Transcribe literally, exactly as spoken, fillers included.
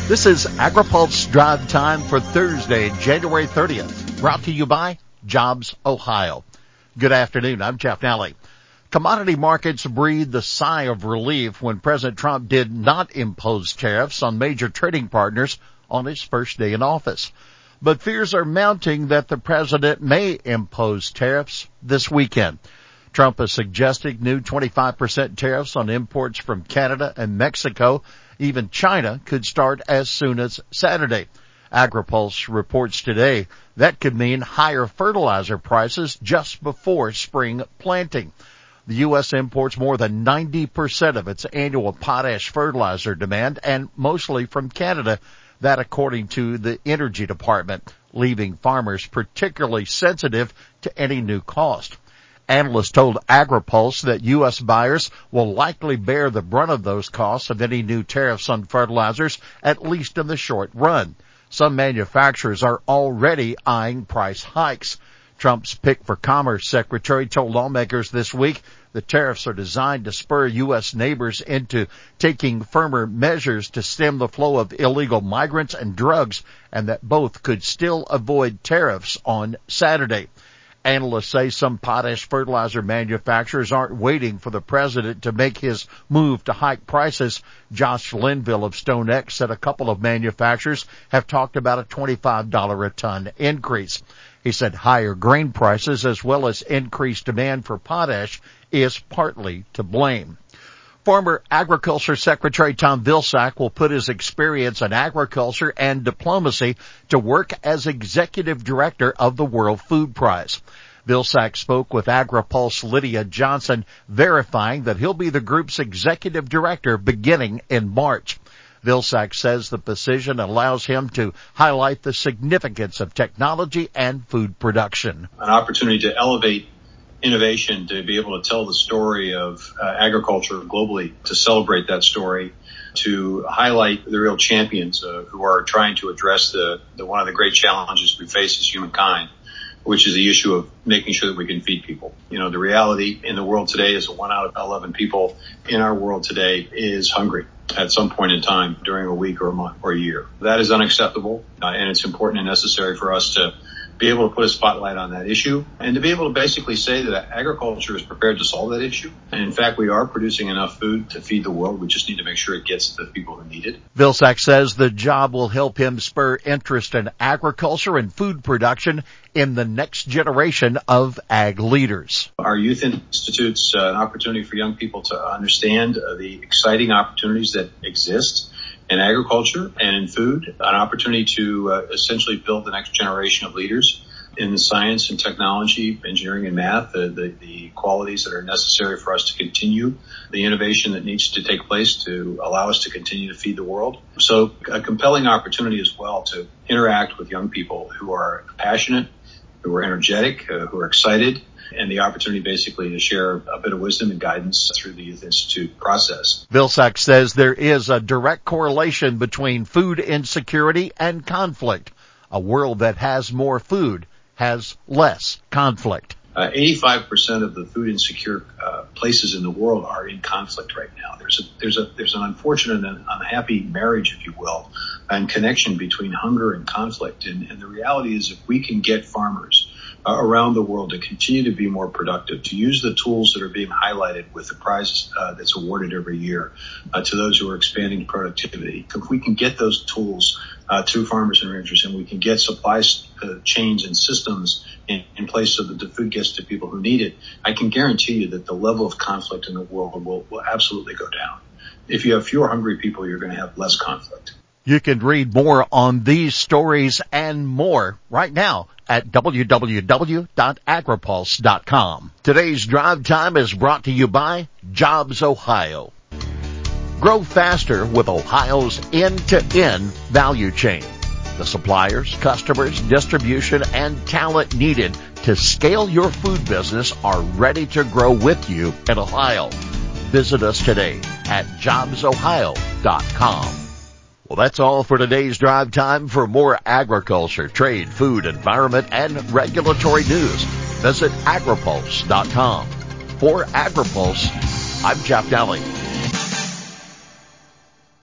This is AgriPulse Drive Time for Thursday, January thirtieth, brought to you by Jobs Ohio. Good afternoon, I'm Jeff Nally. Commodity markets breathed a sigh of relief when President Trump did not impose tariffs on major trading partners on his first day in office. But fears are mounting that the president may impose tariffs this weekend. Trump is suggesting new twenty-five percent tariffs on imports from Canada and Mexico. Even China could start as soon as Saturday. AgriPulse reports today that could mean higher fertilizer prices just before spring planting. The U S imports more than ninety percent of its annual potash fertilizer demand, and mostly from Canada. That according to the Energy Department, leaving farmers particularly sensitive to any new cost. Analysts told AgriPulse that U S buyers will likely bear the brunt of those costs of any new tariffs on fertilizers, at least in the short run. Some manufacturers are already eyeing price hikes. Trump's Pick for Commerce secretary told lawmakers this week the tariffs are designed to spur U S neighbors into taking firmer measures to stem the flow of illegal migrants and drugs, and that both could still avoid tariffs on Saturday. Analysts say some potash fertilizer manufacturers aren't waiting for the president to make his move to hike prices. Josh Linville of StoneX said a couple of manufacturers have talked about a twenty-five dollars a ton increase. He said higher grain prices as well as increased demand for potash is partly to blame. Former Agriculture Secretary Tom Vilsack will put his experience in agriculture and diplomacy to work as executive director of the World Food Prize. Vilsack spoke with AgriPulse Lydia Johnson, verifying that he'll be the group's executive director beginning in March. Vilsack says the position allows him to highlight the significance of technology and food production. An opportunity to elevate innovation, to be able to tell the story of uh, agriculture globally, to celebrate that story, to highlight the real champions uh, who are trying to address the, the one of the great challenges we face as humankind, which is the issue of making sure that we can feed people. You know, the reality in the world today is that one out of eleven people in our world today is hungry at some point in time during a week or a month or a year. That is unacceptable, uh, and it's important and necessary for us to be able to put a spotlight on that issue and to be able to basically say that agriculture is prepared to solve that issue. And in fact, we are producing enough food to feed the world. We just need to make sure it gets to the people who need it. Vilsack says the job will help him spur interest in agriculture and food production in the next generation of ag leaders. Our youth institute's uh, an opportunity for young people to understand uh, the exciting opportunities that exist in agriculture and in food, an opportunity to uh, essentially build the next generation of leaders in the science and technology, engineering and math, the, the, the qualities that are necessary for us to continue the innovation that needs to take place to allow us to continue to feed the world. So a compelling opportunity as well to interact with young people who are passionate, who are energetic, uh, who are excited, and the opportunity basically to share a bit of wisdom and guidance through the Youth Institute process. Vilsack says there is a direct correlation between food insecurity and conflict. A world that has more food has less conflict. Uh, eighty-five percent of the food insecure uh, places in the world are in conflict right now. There's a, there's a, there's an unfortunate and unhappy marriage, if you will, and connection between hunger and conflict. And, and the reality is if we can get farmers Uh, around the world to continue to be more productive, to use the tools that are being highlighted with the prize uh, that's awarded every year uh, to those who are expanding productivity. If we can get those tools uh, to farmers and ranchers, and we can get supply uh, chains and systems in, in place so that the food gets to people who need it, I can guarantee you that the level of conflict in the world will, will absolutely go down. If you have fewer hungry people, you're going to have less conflict. You can read more on these stories and more right now at w w w dot agripulse dot com. Today's Drive Time is brought to you by Jobs Ohio. Grow faster with Ohio's end-to-end value chain. The suppliers, customers, distribution, and talent needed to scale your food business are ready to grow with you in Ohio. Visit us today at jobs ohio dot com. Well, that's all for today's Drive Time. For more agriculture, trade, food, environment, and regulatory news, visit agripulse dot com. For AgriPulse, I'm Jeff Nally.